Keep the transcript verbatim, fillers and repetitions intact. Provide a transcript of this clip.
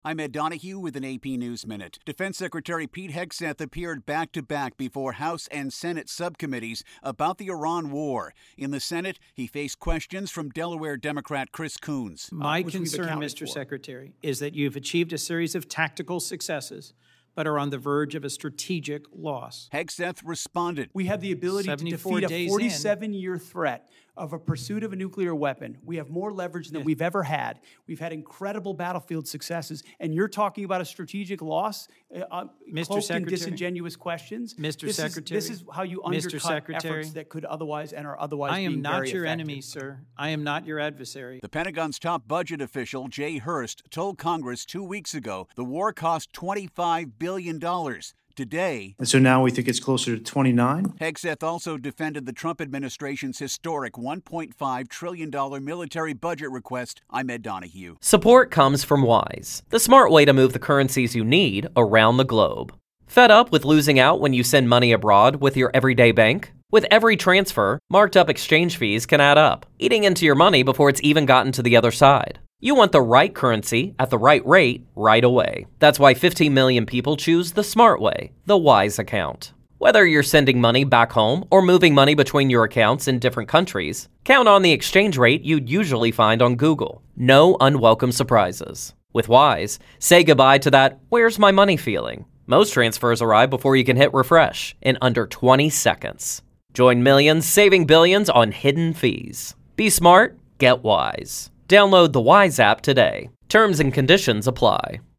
I'm Ed Donahue with an A P News Minute. Defense Secretary Pete Hegseth appeared back-to-back before House and Senate subcommittees about the Iran war. In the Senate, he faced questions from Delaware Democrat Chris Coons. My uh, concern, Mister For. Secretary, is that you've achieved a series of tactical successes, but are on the verge of a strategic loss. Hegseth responded. We have the ability to defeat a forty-seven-year threat of a pursuit of a nuclear weapon. We have more leverage than yes. we've ever had. We've had incredible battlefield successes, and you're talking about a strategic loss, uh, Mister cloaked Secretary, in disingenuous questions. Mister This Secretary, is, this is how you Mister undercut Secretary, efforts that could otherwise and are otherwise I am being not very your effective. enemy, sir. I am not your adversary. The Pentagon's top budget official, Jay Hurst, told Congress two weeks ago the war cost twenty-five billion dollars. Today, and so now we think it's closer to twenty-nine. Hegseth also defended the Trump administration's historic one point five trillion dollars military budget request. I'm Ed Donahue. Support comes from Wise, the smart way to move the currencies you need around the globe. Fed up with losing out when you send money abroad with your everyday bank? With every transfer, marked up exchange fees can add up, eating into your money before it's even gotten to the other side. You want the right currency at the right rate right away. That's why fifteen million people choose the smart way, the Wise account. Whether you're sending money back home or moving money between your accounts in different countries, count on the exchange rate you'd usually find on Google. No unwelcome surprises. With Wise, say goodbye to that "where's my money" feeling. Most transfers arrive before you can hit refresh in under twenty seconds. Join millions saving billions on hidden fees. Be smart, get Wise. Download the Wise app today. Terms and conditions apply.